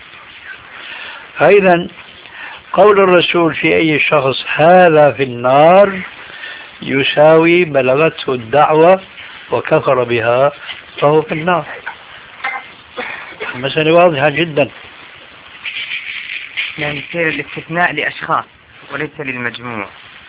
فإذا قول الرسول في أي شخص هذا في النار يساوي بلغته الدعوة وكفر بها فهو في النار. المسألة واضحة جدا. يعني يصير الاستثناء لأشخاص وليس للمجموع.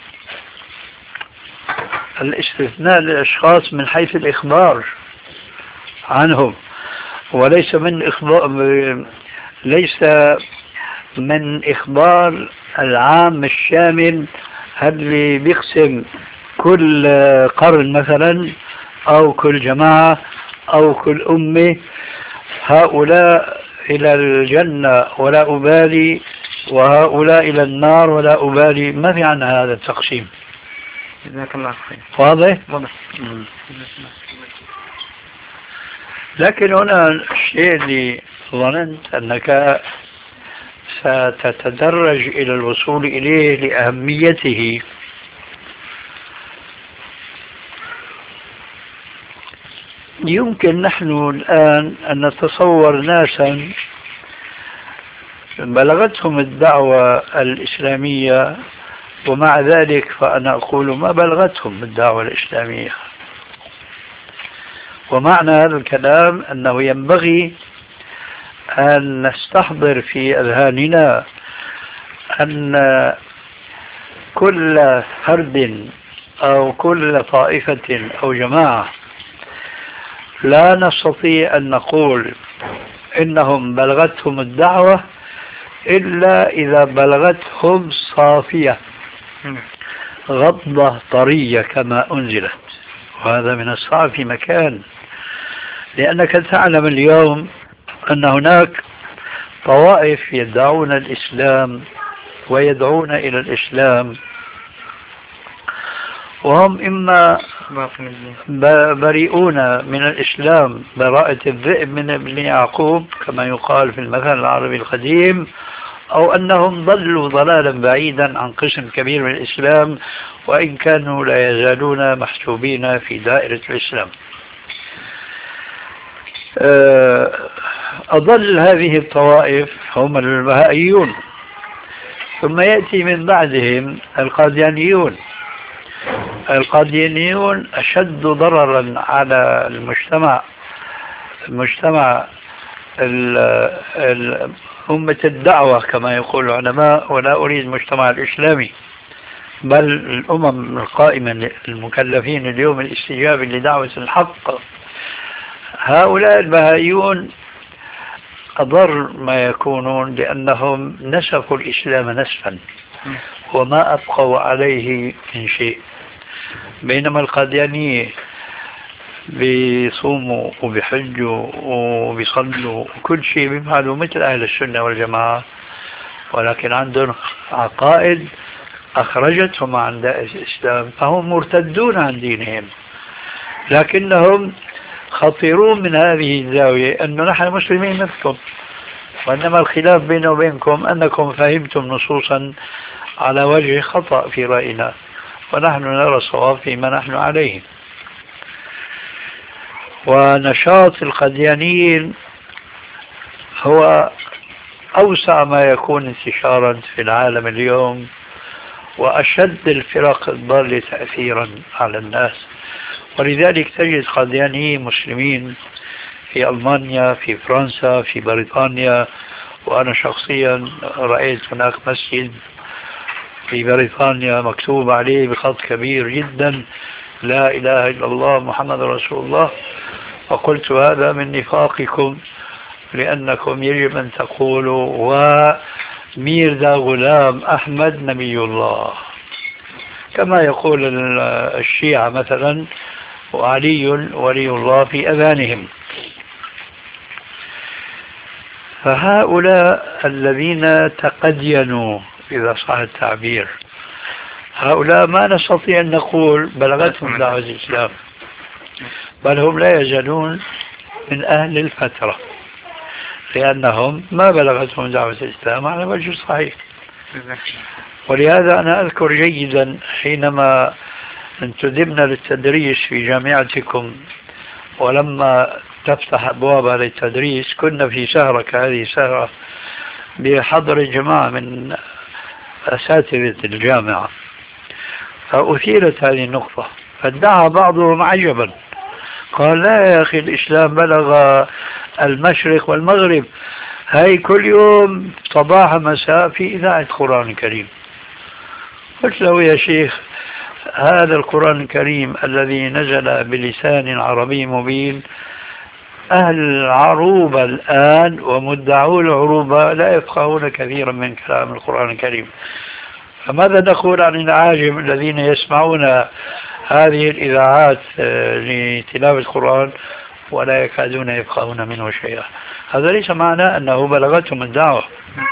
الاستثناء للأشخاص من حيث الإخبار عنهم، وليس من إخبار، ليس من إخبار العام الشامل اللي بيقسم كل قرن مثلا أو كل جماعة أو كل أمة هؤلاء إلى الجنة ولا أبالي وهؤلاء إلى النار ولا أبالي. ما في عنا هذا التقسيم. جزاك الله خير. واضح؟ واضح. لكن هنا الشيء اللي ظننت أنك ستتدرج إلى الوصول إليه لأهميته، يمكن نحن الآن أن نتصور ناسا بلغتهم الدعوة الإسلامية ومع ذلك فأنا أقول ما بلغتهم الدعوة الإسلامية. ومعنى هذا الكلام أنه ينبغي أن نستحضر في أذهاننا أن كل فرد أو كل طائفة أو جماعة لا نستطيع أن نقول إنهم بلغتهم الدعوة إلا إذا بلغتهم صافية غضة طرية كما أنزلت، وهذا من الصعب في مكان، لأنك تعلم اليوم أن هناك طوائف يدعون الإسلام ويدعون إلى الإسلام وهم إما بريئون من الإسلام براءة الذئب من ابن يعقوب كما يقال في المثل العربي القديم، أو أنهم ضلوا ضلالا بعيدا عن قسم كبير من الإسلام وإن كانوا لا يزالون محسوبين في دائرة الإسلام. أضل هذه الطوائف هم البهائيون، ثم يأتي من بعدهم القاديانيون. القاديانيون أشد ضررا على المجتمع أمة الدعوة كما يقول العلماء، ولا أريد المجتمع الإسلامي بل الأمم القائمة المكلفين اليوم الاستجابة لدعوة الحق. هؤلاء البهائيون أضر ما يكونون لأنهم نسفوا الإسلام نسفا وما أبقوا عليه من شيء، بينما القاديانية بيصوموا وبيحجوا وبيصلوا وكل شيء بيفعلوا مثل أهل السنة والجماعة، ولكن عندهم عقائد أخرجتهم عن دائرة الإسلام فهم مرتدون عن دينهم، لكنهم خطيرون من هذه الزاوية أنه نحن مسلمين مثلكم، وإنما الخلاف بيننا وبينكم أنكم فهمتم نصوصا على وجه خطأ في رأينا ونحن نرى الصواب فيما نحن عليه. ونشاط القاديانيين هو أوسع ما يكون انتشارا في العالم اليوم وأشد الفرق الضالة تأثيرا على الناس، ولذلك تجد قاديانيين مسلمين في ألمانيا، في فرنسا، في بريطانيا. وأنا شخصيا رأيت هناك مسجد في بريطانيا مكتوب عليه بخط كبير جدا لا إله إلا الله محمد رسول الله، وقلت هذا من نفاقكم لأنكم يجب أن تقولوا وميرزا غلام أحمد نبي الله كما يقول الشيعة مثلا وعلي ولي الله في أذانهم. فهؤلاء الذين تقدينوا إذا صح التعبير، هؤلاء ما نستطيع أن نقول بلغتهم دعوة الإسلام، بل هم لا يزالون من أهل الفترة، لأنهم ما بلغتهم دعوة الإسلام على وجه الصحيح. ولهذا أنا أذكر جيدا حينما انتدبنا للتدريس في جامعتكم، ولما تفتح أبوابها للتدريس كنا في سهرة كهذه السهرة بحضر جماعة من أساتذة الجامعة، فأثيرت هذه النقطة، فادعى بعضهم عجبا، قال لا يا أخي الإسلام بلغ المشرق والمغرب، هاي كل يوم صباح مساء في إذاعة القرآن الكريم. قلت له يا شيخ هذا القرآن الكريم الذي نزل بلسان عربي مبين، أهل العروبة الآن ومدعو العروبة لا يفقهون كثيرا من كلام القرآن الكريم، فماذا نقول عن العاجم الذين يسمعون هذه الإذاعات لتلاوة القرآن ولا يكادون يفقهون منه شيئا؟ هذا ليس معناه أنه بلغتهم الدعوة،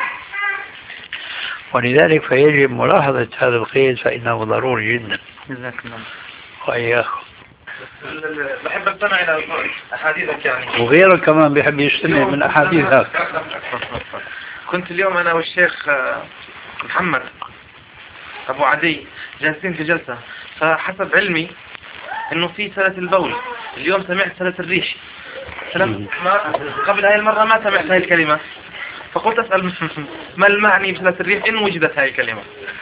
ولذلك فيجب ملاحظة هذا القيد فإنه ضروري جدا. وإياكم. بحب استمع إلى أحاديثك يعني، وغيرك كمان بيحب يستمع من أحاديثك. كنت اليوم أنا والشيخ محمد أبو عدي جالسين في جلسة، فحسب علمي إنه في سلة البول، اليوم سمعت سلة الريش، قبل هاي المرة ما سمعت هاي الكلمة، فقلت أسأل ما المعني بسلة الريح إن وجدت هاي الكلمة؟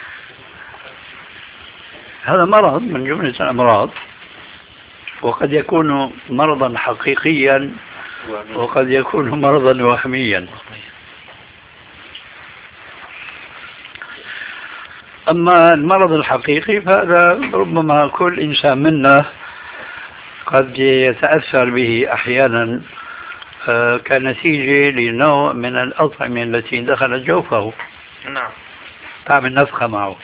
هذا مرض من جملة الأمراض، وقد يكون مرضا حقيقيا وقد يكون مرضا وهميا. أما المرض الحقيقي فهذا ربما كل إنسان منا قد يتأثر به أحيانا كنتيجة لنوع من الأطعمة التي دخلت جوفه، نعم، تعمل نفخة معه.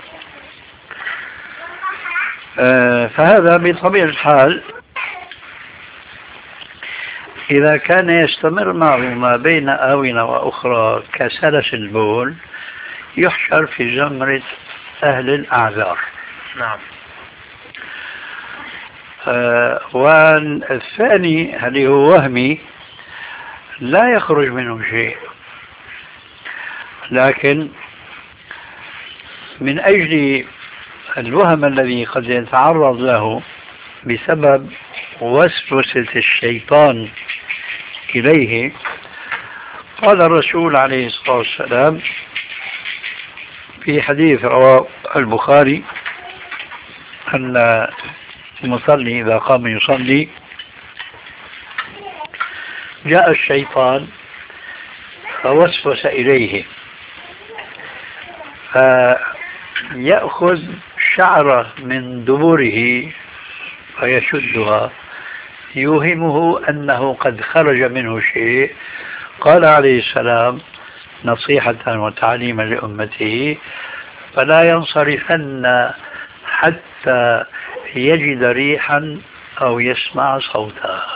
فهذا بطبيعة الحال إذا كان يستمر معه ما بين آونة وأخرى كسلس البول يحشر في زمرة أهل الأعذار. نعم. والثاني اللي هو وهمي لا يخرج منه شيء، لكن من أجل الوهم الذي قد يتعرض له بسبب وسوسة الشيطان إليه، قال الرسول عليه الصلاة والسلام في حديث رواه البخاري أن المصلي إذا قام يصلي جاء الشيطان فوسوس إليه فيأخذ شعرة من دبره فيشدها يوهمه أنه قد خرج منه شيء. قال عليه السلام نصيحة وتعليما لأمته فلا ينصرفن حتى يجد ريحا أو يسمع صوتا.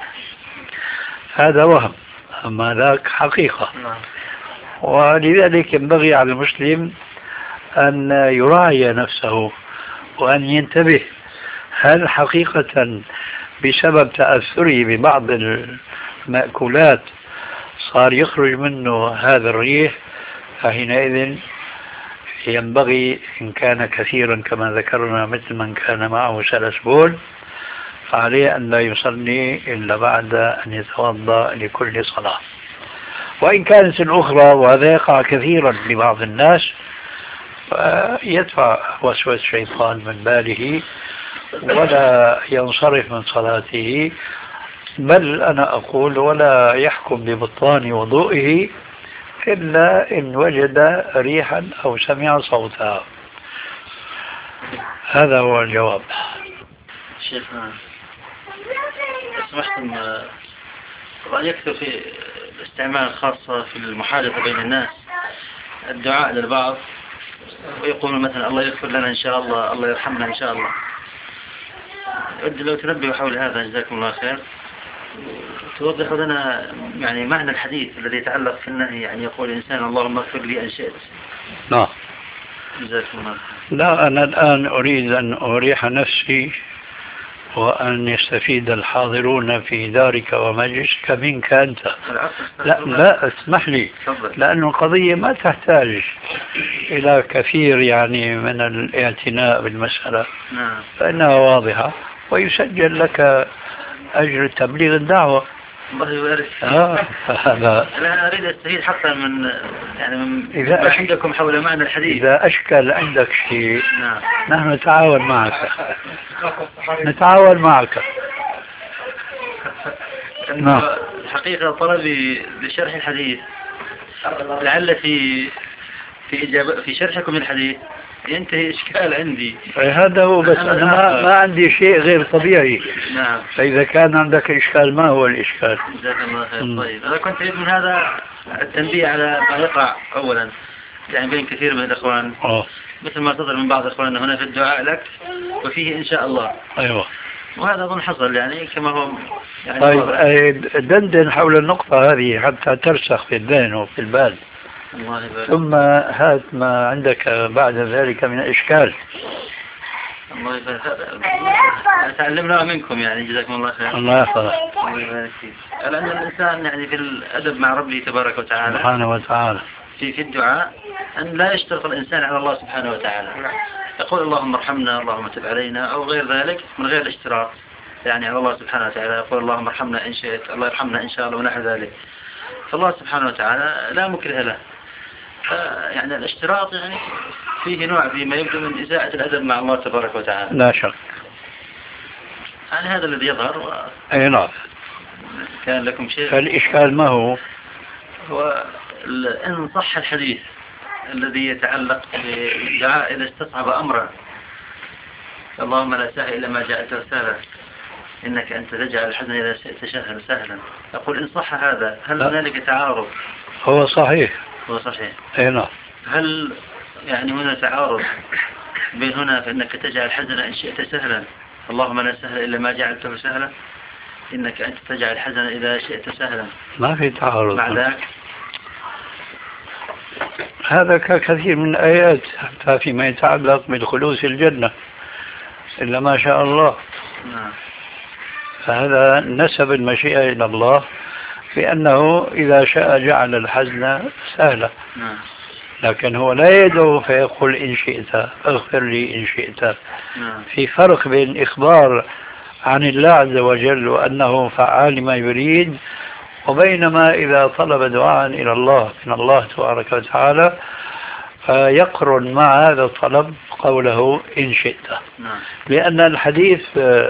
هذا وهم، أما ذاك حقيقة. ولذلك ينبغي على المسلم أن يراعي نفسه وأن ينتبه، هل حقيقة بسبب تأثره ببعض المأكولات صار يخرج منه هذا الريح؟ فحينئذ ينبغي إن كان كثيرا كما ذكرنا مثل من كان معه سلس بول فعليه أن لا يصلي إلا بعد أن يتوضأ لكل صلاة. وإن كانت الأخرى، وهذا يقع كثيرا لبعض الناس، يدفع وسوسة الشيطان من باله ولا ينصرف من صلاته، بل أنا أقول ولا يحكم ببطلان وضوئه إلا إن وجد ريحا أو سمع صوتا. هذا هو الجواب. شيخنا سمحتم، طبعا يكثر في الاستعمال خاصة في المحادثة بين الناس الدعاء للبعض ويقول مثلا الله يغفر لنا إن شاء الله، الله يرحمنا إن شاء الله. أود لو تنبهوا حول هذا جزاكم الله خير. توضح لنا يعني معنى الحديث الذي يتعلق في النهي، يعني يقول الإنسان اللهم اغفر لي إن شئت. نعم. جزاكم الله. لا، أنا الآن أريد أن أريح نفسي وأن يستفيد الحاضرون في دارك ومجلسك منك أنت. لا اسمح لي، لأن القضية ما تحتاج إلى كثير يعني من الاعتناء بالمسألة. فإنها واضحة ويسجل لك أجر تبليغ الدعوة. الله يبارك. فهذا أنا أريد أستفيد حقا من إذا عندكم حول معنى الحديث. إذا أشكل عندك شيء نحن نتعاون معك. نعم. الحقيقة طلبي لشرح الحديث لعل في شرحكم الحديث ينتهي إشكال عندي. هذا هو، بس أنا ما عندي شيء غير طبيعي. نعم. فإذا كان عندك إشكال، ما هو الإشكال؟ جزاك الله خير. طيب أنا كنت أريد من هذا التنبيه على ما يقع أولا يعني بين كثير من الإخوان، مثل ما صدر من بعض إخواننا هنا في الدعاء لك وفيه إن شاء الله. أيوة. وهذا أظن حصل يعني كما هو يعني. طيب دندن حول النقطة هذه حتى ترسخ في الذهن وفي البال. الله يبارك. ثم هات ما عندك بعد ذلك من إشكال. الله يبارك. تعلمنا منكم يعني، جزاكم الله خير. الله يحفظك. الله يبارك فيك. لأن الإنسان يعني في الأدب مع ربه تبارك وتعالى سبحانه وتعالى في الدعاء أن لا يشترط الإنسان على الله سبحانه وتعالى. يقول اللهم ارحمنا، اللهم تب علينا، أو غير ذلك من غير الاشتراط يعني على الله سبحانه وتعالى. يقول اللهم ارحمنا إن شئت، الله يرحمنا إن شاء الله، ونحو ذلك. فالله سبحانه وتعالى لا مكره له. يعني الاشتراط يعني فيه نوع فيما يبدو من إساءة الأدب مع الله تبارك وتعالى. لا شك. يعني هذا الذي يظهر. أي نعم. كان لكم شيء. فالإشكال ما هو؟ إن صح الحديث الذي يتعلق بالدعاء إذا استصعب أمرا، اللهم لا سهل إلا ما جاءت رسالة، إنك أنت تجعل الحزن إذا شئت سهلا. أقول إن صح هذا هل هنالك تعارض؟ هو صحيح. هو صحيح. أي نعم. هل يعني هنا تعارض بين هنا فإنك تجعل الحزن إن شئت سهلا، اللهم لا سهل إلا ما جعلته سهلا، إنك أنت تجعل الحزن إذا شئت سهلا؟ ما في تعارض مع ذلك. هذا كثير من الآيات حتى فيما يتعلق بالخلوص الجنة إلا ما شاء الله. فهذا نسب المشيئة إلى الله بأنه إذا شاء جعل الحزن سهلا. لكن هو لا يدعو فيقول إن شئت اغفر لي إن شئت. في فرق بين إخبار عن الله عز وجل وأنه فعال ما يريد، وبينما إذا طلب دعاء إلى الله من الله تبارك وتعالى يقرن مع هذا الطلب قوله إن شئت. لأن الحديث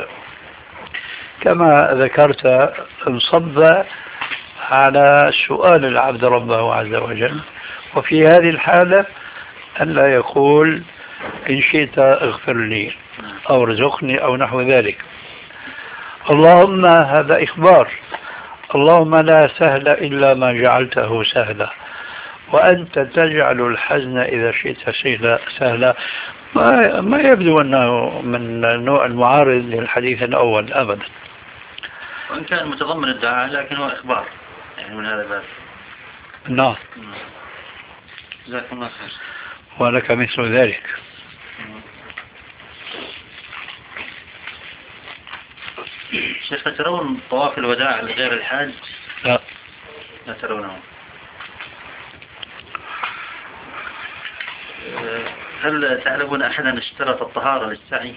كما ذكرت انصب على سؤال العبد ربه عز وجل، وفي هذه الحالة أن لا يقول إن شئت اغفر لي أو ارزقني أو نحو ذلك. اللهم هذا إخبار، اللهم لا سهل إلا ما جعلته سهلا، وأنت تجعل الحزن إذا شئت سهلا. ما يبدو أنه من نوع المعارض للحديث الأول أبدا، وإن كان متضمن الدعاء لكن هو إخبار يعني من هذا الباب. نعم. جزاكم الله خير. ولك مثل ذلك. شيخ ترون طواف الوداع لغير الحاج؟ لا. لا ترونه. هل تعلمون أحدا اشترط الطهارة للسعي؟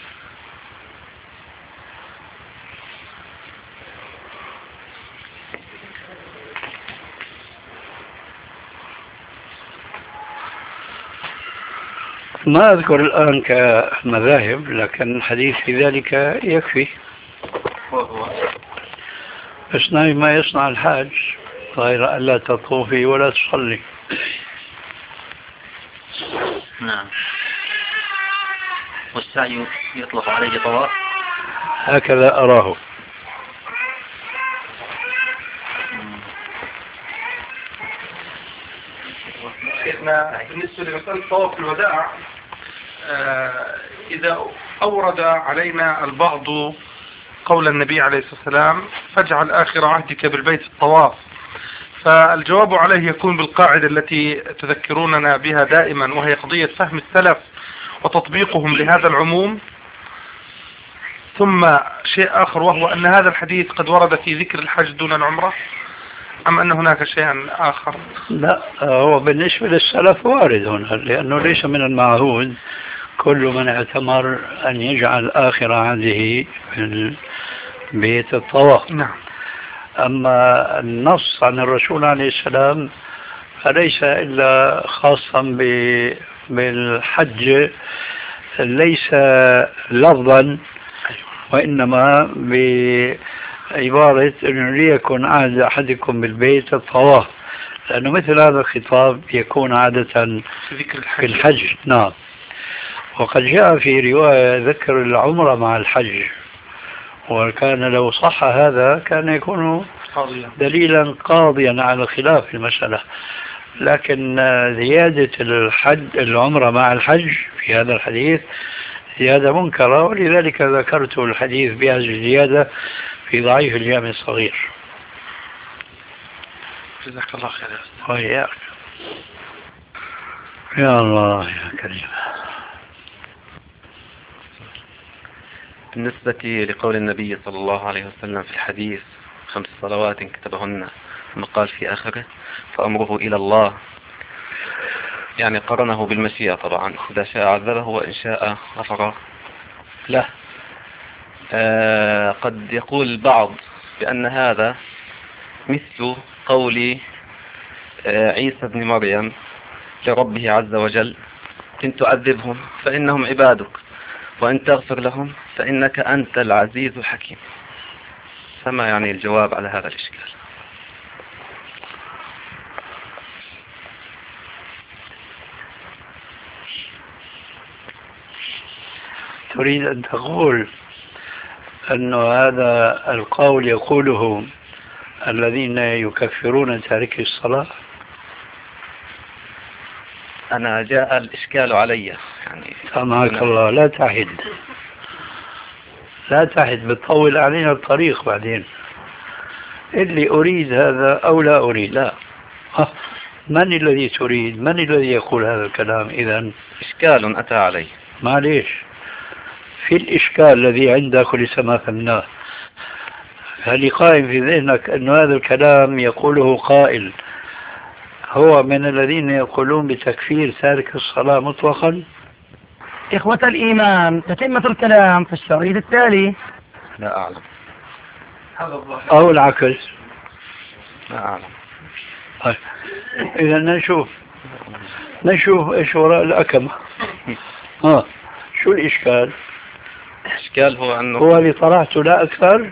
ما أذكر الآن كمذاهب، لكن الحديث في ذلك يكفي. اصنعي ما يصنع الحاج غير أن لا تطوفي ولا تصلي. نعم. والسعي يطلق عليه طواف؟ هكذا أراه. سيدنا بالنسبة لمسألة طواف الوداع، إذا أورد علينا البعض قول النبي عليه الصلاة والسلام فاجعل آخر عهدك بالبيت الطواف. فالجواب عليه يكون بالقاعدة التي تذكروننا بها دائما، وهي قضية فهم السلف وتطبيقهم لهذا العموم. ثم شيء آخر، وهو أن هذا الحديث قد ورد في ذكر الحج دون العمرة، أم أن هناك شيئا آخر؟ لا، هو بالنسبة للسلف وارد هنا، لأنه ليس من المعهود كل من اعتمر أن يجعل آخر عهده في بيت الطواف. نعم. أما النص عن الرسول عليه السلام فليس إلا خاصا بالحج، ليس لفظا وإنما بعبارة أنه ليكن عهد أحدكم بالبيت الطواف، لأنه مثل هذا الخطاب يكون عادة في الحج. نعم. وقد جاء في رواية ذكر العمرة مع الحج، وكان لو صح هذا كان يكون دليلا قاضيا على الخلاف في المسألة، لكن زيادة العمرة مع الحج في هذا الحديث زيادة منكرة، ولذلك ذكرت الحديث بهذه الزيادة في ضعيف الجامع الصغير. جزاك الله خير. وإياك. يا الله يا كريم. بالنسبة لقول النبي صلى الله عليه وسلم في الحديث 5 صلوات كتبهن، ثم قال في آخره فأمره إلى الله، يعني قرنه بالمشيئة طبعا، إذا شاء عذبه وإن شاء غفر له. قد يقول البعض بأن هذا مثل قول عيسى بن مريم لربه عز وجل إن تعذبهم فإنهم عبادك وإن تغفر لهم فإنك أنت العزيز الحكيم. فما يعني الجواب على هذا الإشكال؟ تريد أن تقول أن هذا القول يقوله الذين يكفرون تارك الصلاة؟ أنا جاء الإشكال علي يعني. سامحك الله، لا تعهد، لا تعهد، بتطول علينا الطريق بعدين. اللي أريد هذا أو لا أريد. لا. من الذي تريد؟ من الذي يقول هذا الكلام؟ إذن إشكال أتى علي. معليش، في الإشكال الذي عندك لسه ما فهمناه، هل قائم في ذهنك أن هذا الكلام يقوله قائل هو من الذين يقولون بتكفير تارك الصلاة مطلقا؟ إخوة الإيمان، تتمة الكلام في الشريط التالي. لا أعلم. أو العكس؟ لا أعلم. إذا نشوف إيش وراء الأكمة. شو الإشكال؟ الإشكال هو أنه هو اللي طرحته لا أكثر.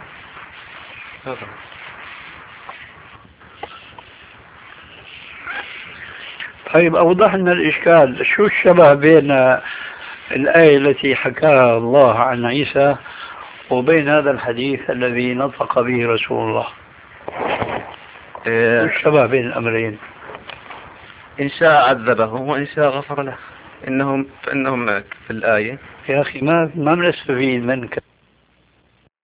طيب أوضح لنا الإشكال. شو الشبه بين الآية التي حكاها الله عن عيسى وبين هذا الحديث الذي نطق به رسول الله؟ شو الشبه بين الأمرين؟ إن شاء عذبه وإن شاء غفر له. إنهم في الآية. يا أخي ما بنستفيد منك.